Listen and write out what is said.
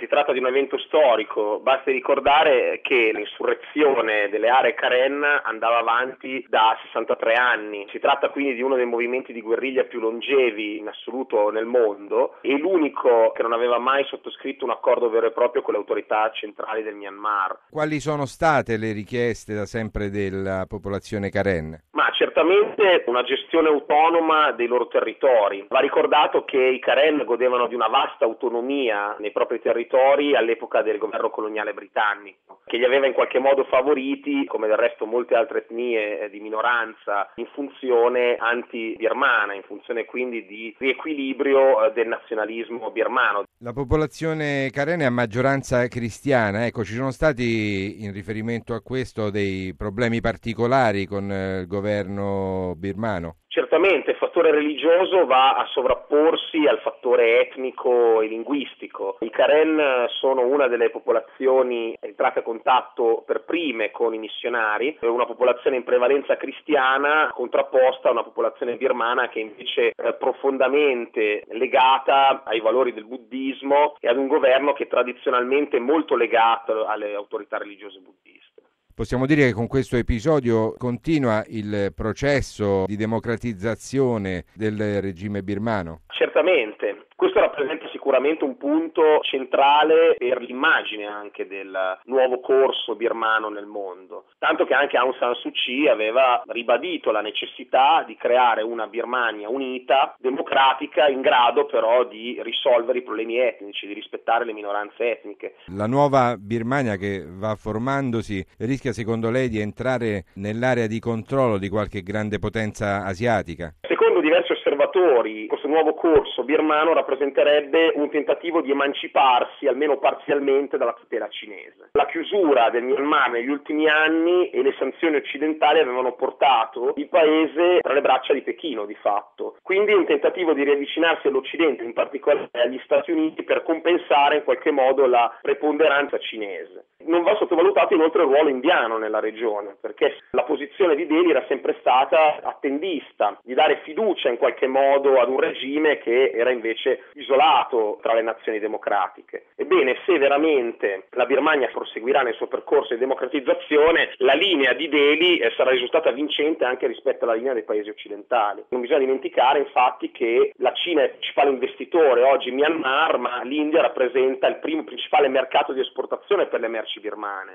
Si tratta di un evento storico, basti ricordare che l'insurrezione delle aree Karen andava avanti da 63 anni, si tratta quindi di uno dei movimenti di guerriglia più longevi in assoluto nel mondo e l'unico che non aveva mai sottoscritto un accordo vero e proprio con le autorità centrali del Myanmar. Quali sono state le richieste da sempre della popolazione Karen? Ma certamente una gestione autonoma dei loro territori. Va ricordato che i Karen godevano di una vasta autonomia nei propri territori all'epoca del governo coloniale britannico, che li aveva in qualche modo favoriti, come del resto molte altre etnie di minoranza, in funzione anti-birmana, in funzione quindi di riequilibrio del nazionalismo birmano. La popolazione Karen è a maggioranza cristiana, ci sono stati in riferimento a questo dei problemi particolari con il governo birmano? Certamente il fattore religioso va a sovrapporsi al fattore etnico e linguistico. I Karen sono una delle popolazioni entrate a contatto per prime con i missionari, una popolazione in prevalenza cristiana contrapposta a una popolazione birmana che invece è profondamente legata ai valori del buddismo e ad un governo che tradizionalmente è molto legato alle autorità religiose buddiste. Possiamo dire che con questo episodio continua il processo di democratizzazione del regime birmano? Certamente, questo rappresenta sicuramente un punto centrale per l'immagine anche del nuovo corso birmano nel mondo, tanto che anche Aung San Suu Kyi aveva ribadito la necessità di creare una Birmania unita, democratica, in grado però di risolvere i problemi etnici, di rispettare le minoranze etniche. La nuova Birmania che va formandosi rischia secondo lei di entrare nell'area di controllo di qualche grande potenza asiatica? Secondo diversi osservatori, questo nuovo corso birmano rappresenterebbe un tentativo di emanciparsi, almeno parzialmente, dalla tutela cinese. La chiusura del Myanmar negli ultimi anni e le sanzioni occidentali avevano portato il paese tra le braccia di Pechino, di fatto. Quindi un tentativo di riavvicinarsi all'Occidente, in particolare agli Stati Uniti, per compensare in qualche modo la preponderanza cinese. Non va sottovalutato inoltre il ruolo indiano nella regione, perché la posizione di Delhi era sempre stata attendista, di dare fiducia in qualche modo ad un regime che era invece isolato tra le nazioni democratiche. Ebbene, se veramente la Birmania proseguirà nel suo percorso di democratizzazione, la linea di Delhi sarà risultata vincente anche rispetto alla linea dei paesi occidentali. Non bisogna dimenticare infatti che la Cina è il principale investitore oggi in Myanmar, ma l'India rappresenta il primo principale mercato di esportazione per le merci birmane.